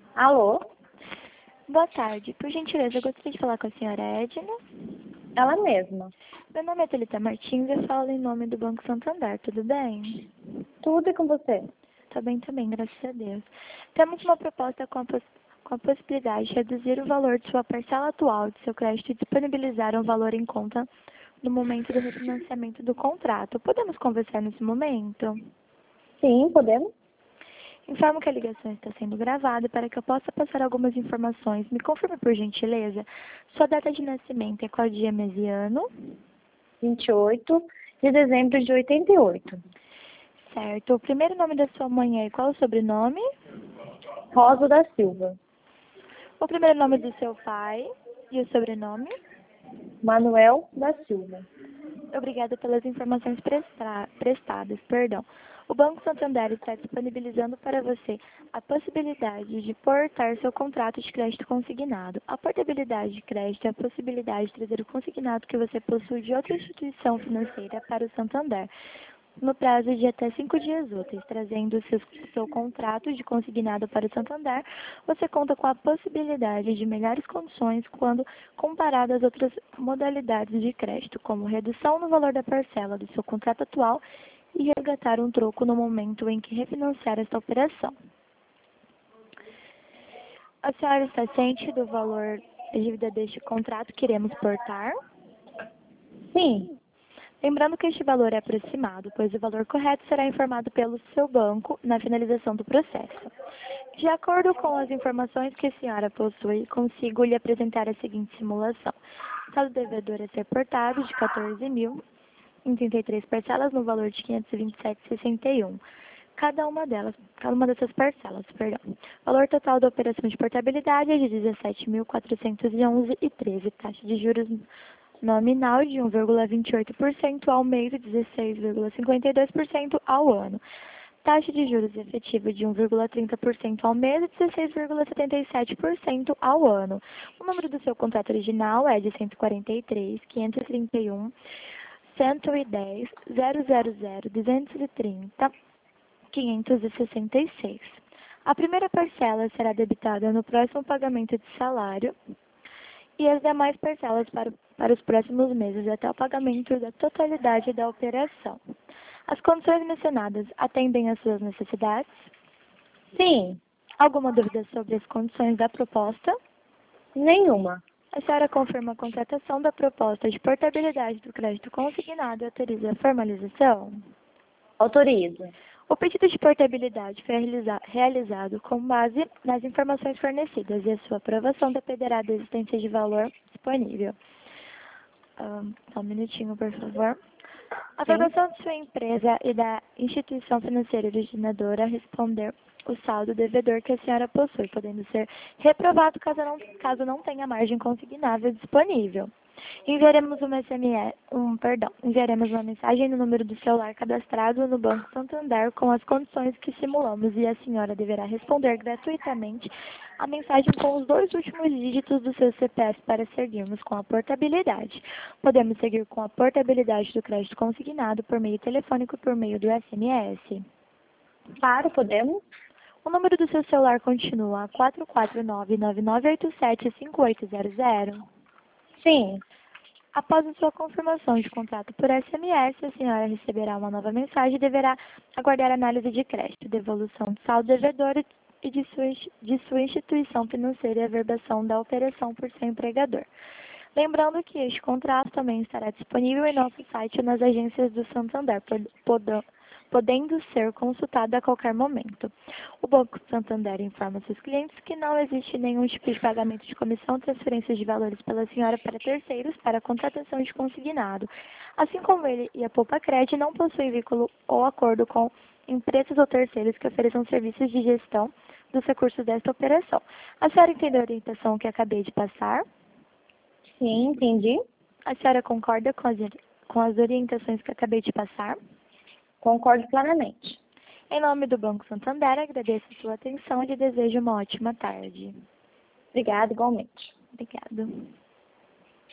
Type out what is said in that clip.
Alô? Boa tarde. Por gentileza, eu gostaria de falar com a senhora Edna. Ela mesma. Meu nome é Thalita Martins e eu falo em nome do Banco Santander. Tudo bem? Tudo é com você. Tá bem também, graças a Deus. Temos uma proposta com a possibilidade de reduzir o valor de sua parcela atual de seu crédito e disponibilizar um valor em conta no momento do refinanciamento do contrato. Podemos conversar nesse momento? Sim, podemos? Informo que a ligação está sendo gravada para que eu possa passar algumas informações. Me confirme, por gentileza, sua data de nascimento é qual dia, mês e ano? 28 de dezembro de 88. Certo. O primeiro nome da sua mãe é e qual o sobrenome? Rosa da Silva. O primeiro nome do seu pai e o sobrenome? Manuel da Silva. Obrigada pelas informações prestadas. Perdão. O Banco Santander está disponibilizando para você a possibilidade de portar seu contrato de crédito consignado. A portabilidade de crédito é a possibilidade de trazer o consignado que você possui de outra instituição financeira para o Santander, no prazo de até 5 dias úteis. Trazendo seu contrato de consignado para o Santander, você conta com a possibilidade de melhores condições quando comparado às outras modalidades de crédito, como redução no valor da parcela do seu contrato atual e resgatar um troco no momento em que refinanciar esta operação. A senhora está ciente do valor da dívida deste contrato que iremos portar? Sim, Lembrando que este valor é aproximado, pois o valor correto será informado pelo seu banco na finalização do processo. De acordo com as informações que a senhora possui, consigo lhe apresentar a seguinte simulação. O saldo devedor a ser portado de 14.000 em 33 parcelas no valor de 527,61. Cada uma dessas parcelas, perdão. O valor total da operação de portabilidade é de 17.411,13. Taxa de juros nominal de 1,28% ao mês e 16,52% ao ano. Taxa de juros efetiva de 1,30% ao mês e 16,77% ao ano. O número do seu contrato original é de 143, 531, 110, 000, 230, 566. A primeira parcela será debitada no próximo pagamento de salário e as demais parcelas para os próximos meses até o pagamento da totalidade da operação. As condições mencionadas atendem às suas necessidades? sim, Alguma dúvida sobre as condições da proposta? nenhuma. A senhora confirma a contratação da proposta de portabilidade do crédito consignado e autoriza a formalização? Autorizo. O pedido de portabilidade foi realizado com base nas informações fornecidas e a sua aprovação dependerá da existência de valor disponível. Só um minutinho, por favor. A Sim. aprovação de sua empresa e da instituição financeira originadora a responder o saldo devedor que a senhora possui, podendo ser reprovado caso não tenha margem consignável disponível. Enviaremos enviaremos uma mensagem no número do celular cadastrado no Banco Santander com as condições que simulamos e a senhora deverá responder gratuitamente a mensagem com os 2 últimos dígitos do seu CPF para seguirmos com a portabilidade. Podemos seguir com a portabilidade do crédito consignado por meio telefônico e por meio do SMS. Claro, podemos? O número do seu celular continua 449-9987-5800. Sim. Após a sua confirmação de contrato por SMS, a senhora receberá uma nova mensagem e deverá aguardar análise de crédito, devolução de saldo devedor e de sua instituição financeira e a verbação da operação por seu empregador. Lembrando que este contrato também estará disponível em nosso site ou nas agências do Santander, podendo ser consultado a qualquer momento. O Banco Santander informa seus clientes que não existe nenhum tipo de pagamento de comissão ou transferência de valores pela senhora para terceiros para a contratação de consignado. Assim como ele e a Poupa Cred não possuem vínculo ou acordo com empresas ou terceiros que ofereçam serviços de gestão dos recursos desta operação. A senhora entendeu a orientação que acabei de passar? Sim, entendi. A senhora concorda com as orientações que acabei de passar? Concordo plenamente. Em nome do Banco Santander, agradeço a sua atenção e lhe desejo uma ótima tarde. Obrigada, igualmente. Obrigada.